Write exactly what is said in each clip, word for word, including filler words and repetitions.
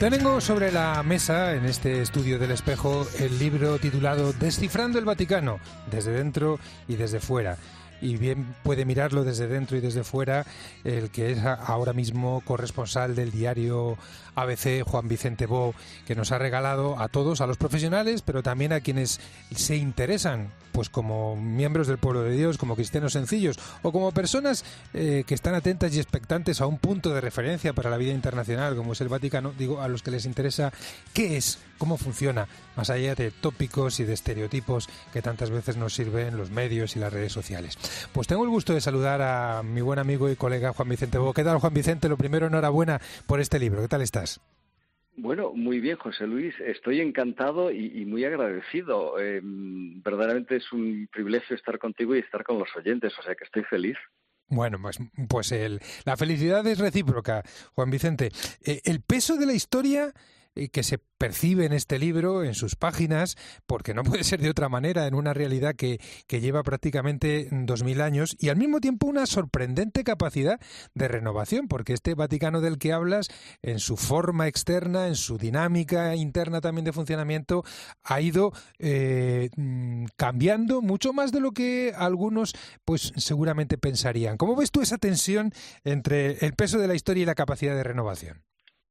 Tengo sobre la mesa, en este estudio del Espejo, el libro titulado Descifrando el Vaticano, desde dentro y desde fuera. Y bien puede mirarlo desde dentro y desde fuera el que es ahora mismo corresponsal del diario A B C, Juan Vicente Bó, que nos ha regalado a todos, a los profesionales, pero también a quienes se interesan, pues como miembros del pueblo de Dios, como cristianos sencillos o como personas eh, que están atentas y expectantes a un punto de referencia para la vida internacional, como es el Vaticano, digo, a los que les interesa qué es, cómo funciona, más allá de tópicos y de estereotipos que tantas veces nos sirven los medios y las redes sociales. Pues tengo el gusto de saludar a mi buen amigo y colega Juan Vicente Bó. ¿Qué tal, Juan Vicente? Lo primero, enhorabuena por este libro. ¿Qué tal estás? Bueno, muy bien, José Luis. Estoy encantado y, y muy agradecido. Eh, verdaderamente es un privilegio estar contigo y estar con los oyentes, o sea que estoy feliz. Bueno, pues, pues el, la felicidad es recíproca, Juan Vicente. Eh, el peso de la historia que se percibe en este libro, en sus páginas, porque no puede ser de otra manera, en una realidad que, que lleva prácticamente dos mil años, y al mismo tiempo una sorprendente capacidad de renovación, porque este Vaticano del que hablas, en su forma externa, en su dinámica interna también de funcionamiento, ha ido eh, cambiando mucho más de lo que algunos pues seguramente pensarían. ¿Cómo ves tú esa tensión entre el peso de la historia y la capacidad de renovación?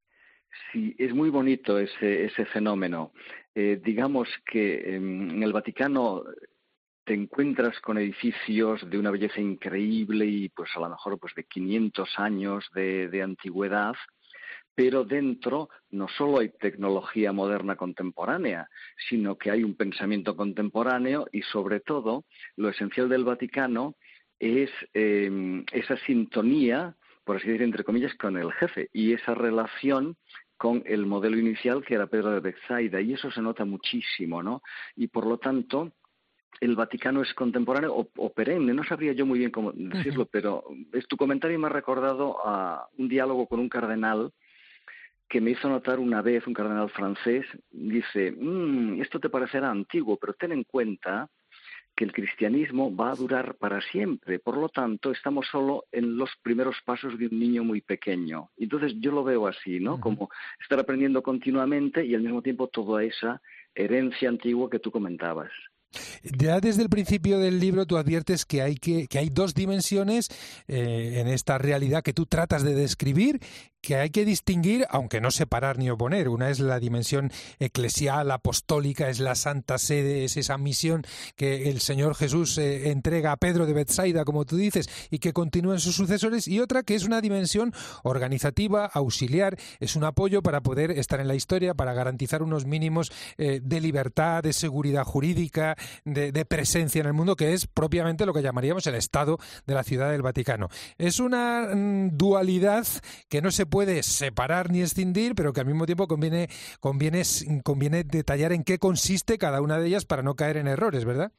Sí, es muy bonito ese, ese fenómeno. Eh, digamos que en el Vaticano te encuentras con edificios de una belleza increíble y pues a lo mejor pues de quinientos años de, de antigüedad, pero dentro no solo hay tecnología moderna contemporánea, sino que hay un pensamiento contemporáneo y sobre todo lo esencial del Vaticano es eh, esa sintonía, por así decir, entre comillas, con el jefe y esa relación con el modelo inicial que era Pedro de Betsaida, y eso se nota muchísimo, ¿no? Y por lo tanto, el Vaticano es contemporáneo o, o perenne, no sabría yo muy bien cómo decirlo, uh-huh. Pero es, tu comentario me ha recordado a un diálogo con un cardenal que me hizo notar una vez, un cardenal francés, dice, mmm, esto te parecerá antiguo, pero ten en cuenta que el cristianismo va a durar para siempre. Por lo tanto, estamos solo en los primeros pasos de un niño muy pequeño. Entonces, yo lo veo así, ¿no? Como estar aprendiendo continuamente y al mismo tiempo toda esa herencia antigua que tú comentabas. Ya desde el principio del libro tú adviertes que hay que, que hay dos dimensiones eh, en esta realidad que tú tratas de describir, que hay que distinguir, aunque no separar ni oponer. Una es la dimensión eclesial, apostólica, es la Santa Sede, es esa misión que el Señor Jesús eh, entrega a Pedro de Betsaida, como tú dices, y que continúan sus sucesores, y otra que es una dimensión organizativa, auxiliar, es un apoyo para poder estar en la historia, para garantizar unos mínimos eh, de libertad, de seguridad jurídica, De, de presencia en el mundo, que es propiamente lo que llamaríamos el Estado de la Ciudad del Vaticano. Es una mm, dualidad que no se puede separar ni escindir, pero que al mismo tiempo conviene, conviene, conviene detallar en qué consiste cada una de ellas para no caer en errores, ¿verdad?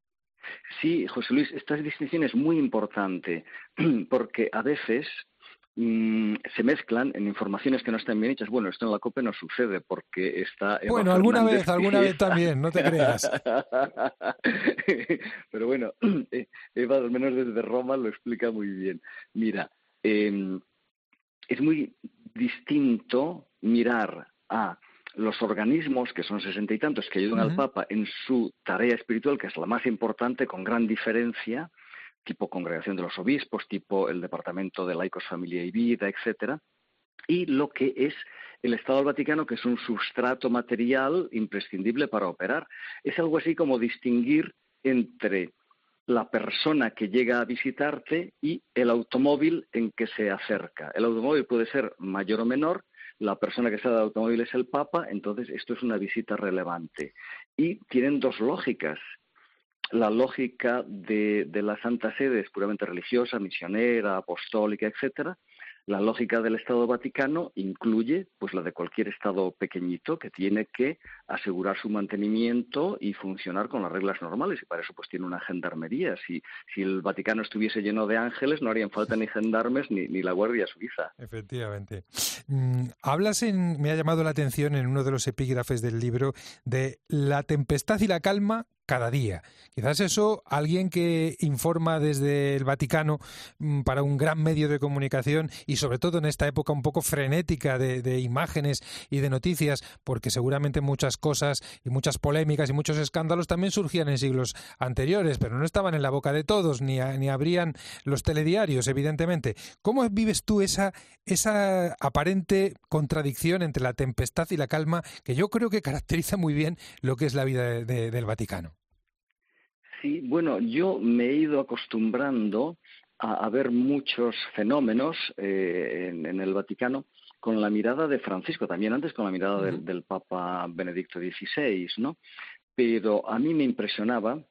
Sí, José Luis, esta distinción es muy importante, porque a veces Mm, se mezclan en informaciones que no están bien hechas. Bueno, esto en la COPE no sucede porque está Eva Bueno, alguna Fernández, vez, alguna vez también, no te creas. Pero bueno, Eva, al menos desde Roma, lo explica muy bien. Mira, eh, es muy distinto mirar a los organismos, que son sesenta y tantos, que ayudan uh-huh. al Papa en su tarea espiritual, que es la más importante, con gran diferencia, tipo Congregación de los Obispos, tipo el Departamento de Laicos, Familia y Vida, etcétera, y lo que es el Estado del Vaticano, que es un sustrato material imprescindible para operar. Es algo así como distinguir entre la persona que llega a visitarte y el automóvil en que se acerca. El automóvil puede ser mayor o menor, la persona que está del automóvil es el Papa, entonces esto es una visita relevante. Y tienen dos lógicas. La lógica de, de la Santa Sede es puramente religiosa, misionera, apostólica, etcétera. La lógica del Estado Vaticano incluye pues la de cualquier Estado pequeñito que tiene que asegurar su mantenimiento y funcionar con las reglas normales, y para eso pues tiene una gendarmería. Si, si el Vaticano estuviese lleno de ángeles no harían falta ni gendarmes ni, ni la Guardia Suiza. Efectivamente. Mm, hablas en, me ha llamado la atención en uno de los epígrafes del libro de la tempestad y la calma cada día. Quizás eso, alguien que informa desde el Vaticano para un gran medio de comunicación y sobre todo en esta época un poco frenética de, de imágenes y de noticias, porque seguramente muchas cosas y muchas polémicas y muchos escándalos también surgían en siglos anteriores, pero no estaban en la boca de todos, ni, a, ni abrían los telediarios, evidentemente. ¿Cómo vives tú esa, esa aparente contradicción entre la tempestad y la calma que yo creo que caracteriza muy bien lo que es la vida de, de, del Vaticano? Sí, bueno, yo me he ido acostumbrando a, a ver muchos fenómenos eh, en, en el Vaticano con la mirada de Francisco, también antes con la mirada uh-huh. del, del Papa Benedicto dieciséis, ¿no? Pero a mí me impresionaba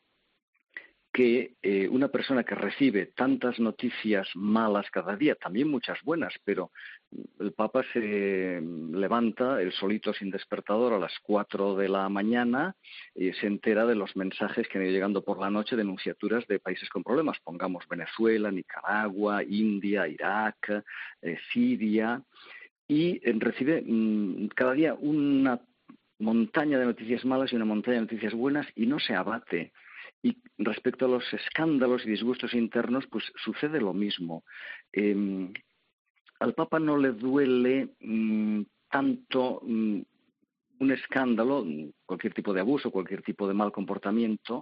que eh, una persona que recibe tantas noticias malas cada día, también muchas buenas, pero el Papa se levanta el solito sin despertador a las cuatro de la mañana y se entera de los mensajes que han ido llegando por la noche de denunciaturas de países con problemas. Pongamos Venezuela, Nicaragua, India, Irak, eh, Siria, y eh, recibe mmm, cada día una montaña de noticias malas y una montaña de noticias buenas y no se abate. Y respecto a los escándalos y disgustos internos, pues sucede lo mismo. Eh, al Papa no le duele mmm, tanto mmm, un escándalo, cualquier tipo de abuso, cualquier tipo de mal comportamiento,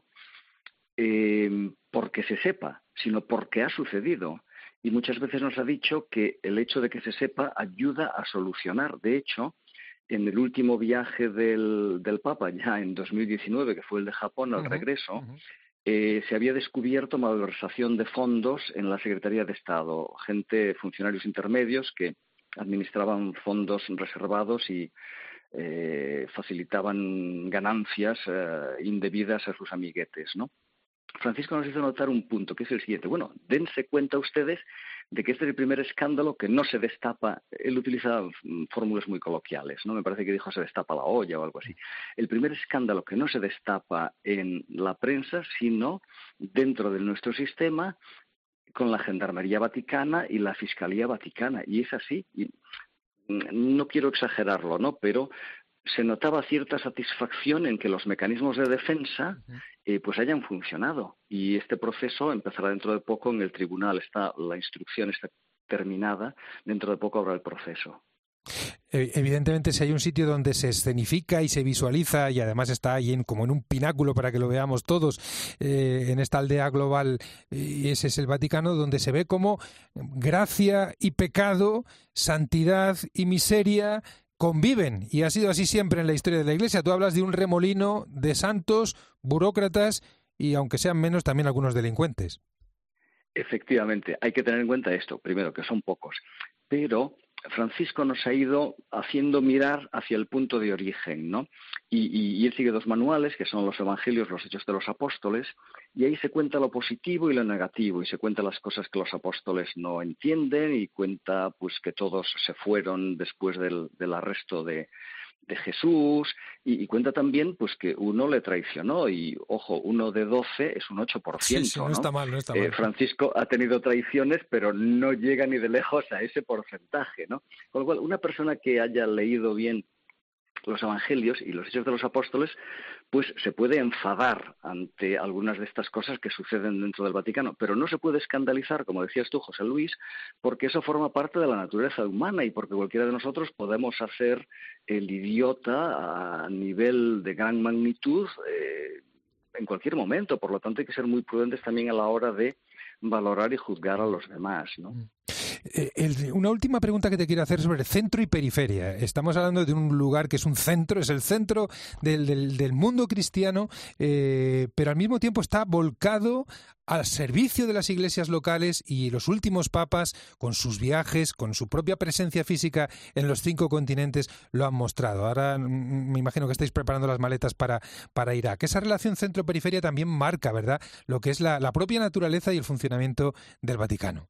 eh, porque se sepa, sino porque ha sucedido. Y muchas veces nos ha dicho que el hecho de que se sepa ayuda a solucionar. De hecho, en el último viaje del, del Papa, ya en dos mil diecinueve, que fue el de Japón, al uh-huh, regreso, uh-huh. eh, se había descubierto malversación de fondos en la Secretaría de Estado. Gente, funcionarios intermedios que administraban fondos reservados y eh, facilitaban ganancias eh, indebidas a sus amiguetes, ¿no? Francisco nos hizo notar un punto, que es el siguiente. Bueno, dense cuenta ustedes de que este es el primer escándalo que no se destapa. Él utiliza fórmulas muy coloquiales, ¿no? Me parece que dijo se destapa la olla o algo así. El primer escándalo que no se destapa en la prensa, sino dentro de nuestro sistema, con la Gendarmería Vaticana y la Fiscalía Vaticana. Y es así. Y no quiero exagerarlo, ¿no? Pero se notaba cierta satisfacción en que los mecanismos de defensa eh, pues hayan funcionado. Y este proceso empezará dentro de poco en el tribunal. Está, la instrucción está terminada, dentro de poco habrá el proceso. Evidentemente, si hay un sitio donde se escenifica y se visualiza, y además está ahí en, como en un pináculo para que lo veamos todos, eh, en esta aldea global, y ese es el Vaticano, donde se ve como gracia y pecado, santidad y miseria conviven, y ha sido así siempre en la historia de la Iglesia. Tú hablas de un remolino de santos, burócratas y, aunque sean menos, también algunos delincuentes. Efectivamente, hay que tener en cuenta esto, primero, que son pocos, pero Francisco nos ha ido haciendo mirar hacia el punto de origen, ¿no? Y, y, y él sigue dos manuales, que son los Evangelios, los Hechos de los Apóstoles, y ahí se cuenta lo positivo y lo negativo, y se cuenta las cosas que los apóstoles no entienden, y cuenta pues que todos se fueron después del, del arresto de, de Jesús, y, y cuenta también pues que uno le traicionó, y ojo, uno de doce es un ocho por ciento, sí, sí, no, ¿no? está mal, no está mal. Eh, Francisco ha tenido traiciones, pero no llega ni de lejos a ese porcentaje, ¿no? Con lo cual, una persona que haya leído bien los Evangelios y los Hechos de los Apóstoles, pues se puede enfadar ante algunas de estas cosas que suceden dentro del Vaticano, pero no se puede escandalizar, como decías tú, José Luis, porque eso forma parte de la naturaleza humana y porque cualquiera de nosotros podemos hacer el idiota a nivel de gran magnitud eh, en cualquier momento. Por lo tanto, hay que ser muy prudentes también a la hora de valorar y juzgar a los demás, ¿no? Eh, el, una última pregunta que te quiero hacer sobre centro y periferia. Estamos hablando de un lugar que es un centro, es el centro del, del, del mundo cristiano, eh, pero al mismo tiempo está volcado al servicio de las iglesias locales, y los últimos papas, con sus viajes, con su propia presencia física en los cinco continentes, lo han mostrado. Ahora me imagino que estáis preparando las maletas para, para Irak. Esa relación centro-periferia también marca, ¿verdad?, lo que es la, la propia naturaleza y el funcionamiento del Vaticano.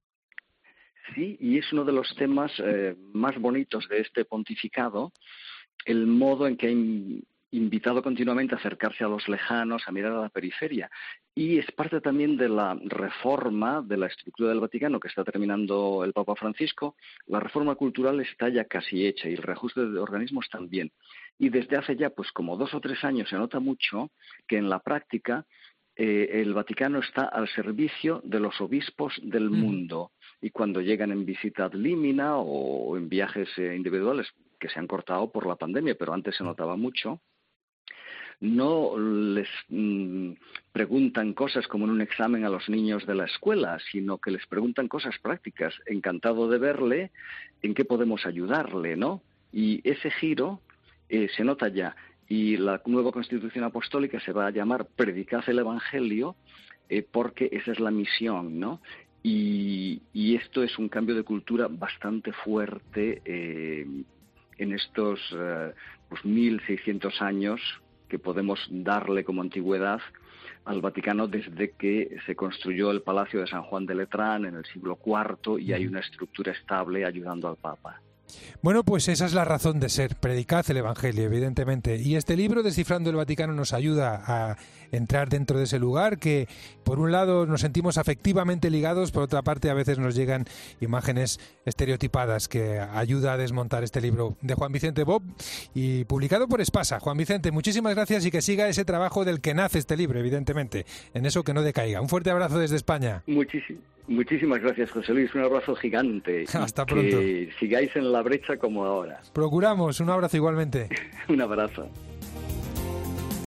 Sí, y es uno de los temas eh, más bonitos de este pontificado, el modo en que ha invitado continuamente a acercarse a los lejanos, a mirar a la periferia. Y es parte también de la reforma de la estructura del Vaticano que está terminando el Papa Francisco. La reforma cultural está ya casi hecha y el reajuste de organismos también. Y desde hace ya pues como dos o tres años se nota mucho que en la práctica eh, el Vaticano está al servicio de los obispos del mundo. Y cuando llegan en visita ad limina o en viajes eh, individuales que se han cortado por la pandemia, pero antes se notaba mucho, no les mm, preguntan cosas como en un examen a los niños de la escuela, sino que les preguntan cosas prácticas. Encantado de verle, ¿en qué podemos ayudarle, no? Y ese giro eh, se nota ya. Y la nueva Constitución Apostólica se va a llamar Predicad el Evangelio, eh, porque esa es la misión, ¿no? Y, y esto es un cambio de cultura bastante fuerte eh, en estos eh, pues mil seiscientos años que podemos darle como antigüedad al Vaticano desde que se construyó el Palacio de San Juan de Letrán en el siglo cuarto y hay una estructura estable ayudando al Papa. Bueno, pues esa es la razón de ser, predicad el Evangelio, evidentemente. Y este libro, Descifrando el Vaticano, nos ayuda a entrar dentro de ese lugar que, por un lado, nos sentimos afectivamente ligados, por otra parte, a veces nos llegan imágenes estereotipadas que ayuda a desmontar este libro de Juan Vicente Bob y publicado por Espasa. Juan Vicente, muchísimas gracias y que siga ese trabajo del que nace este libro, evidentemente, en eso que no decaiga. Un fuerte abrazo desde España. Muchísimo. Muchísimas gracias, José Luis. Un abrazo gigante. Hasta pronto. Que sigáis en la brecha como ahora. Procuramos. Un abrazo igualmente. Un abrazo.